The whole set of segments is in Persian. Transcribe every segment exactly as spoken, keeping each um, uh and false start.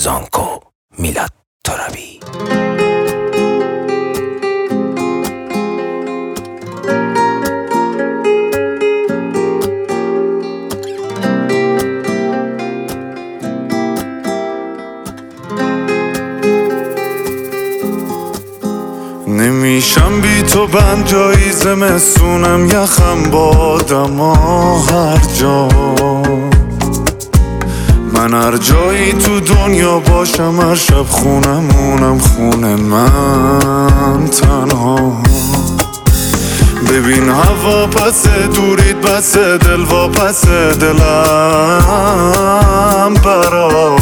زانکو میلاد ترابی. نمیشم بی تو بند جایی زمستونم یخم بادم هر جا. من هر جایی تو دنیا باشم هر شب خونمونم خونه من تنها. ببین هوا پس دورید بس دل و پس دلم برا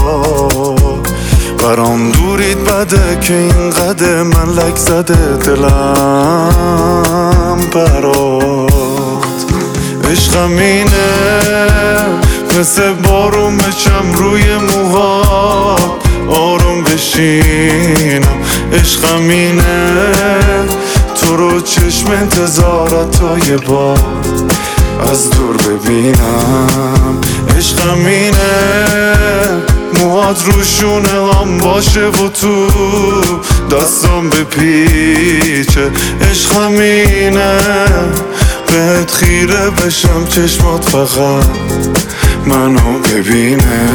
برام دورید بده که اینقدر من لک زده دلم برات. عشقم اینه مثل بارون بچم روی موها آروم بشینم. عشقم اینه تو رو چشم انتظارت تا یه بار از دور ببینم. عشقم اینه موهات روشونه هم باشه و تو دستم بپیچه. عشقم اینه بهت خیره بشم چشمات فقط منو ببینه.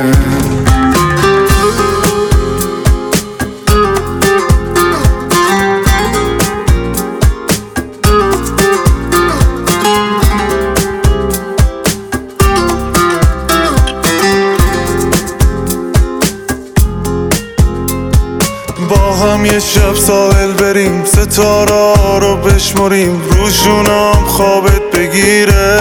با هم یه شب ساحل بریم ستاره رو بشمریم روشونم خوابت بگیره.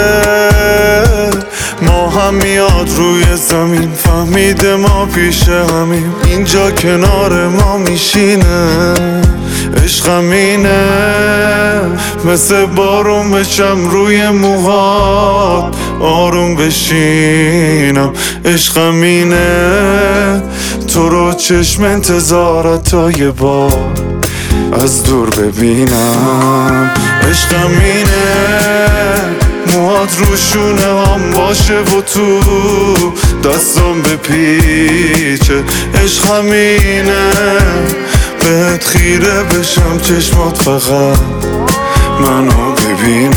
ما هم میاد روی زمین فهمیده ما پیش همیم اینجا کنار ما میشینه. عشقم اینه مثل بارون بچم روی موهات آروم بشینم. عشقم اینه تو رو چشم انتظارت تا یه بار از دور ببینم. عشقم اینه موهات روشونه هم باشه و تو دستم بپیچه. عشقم اینه بهت خیره بشم چشمات فقط منو ببینه.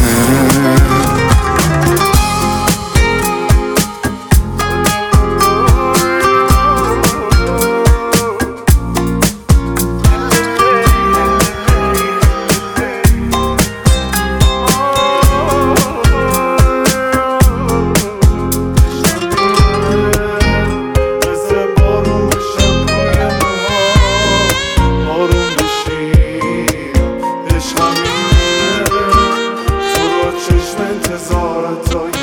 انتظارت تا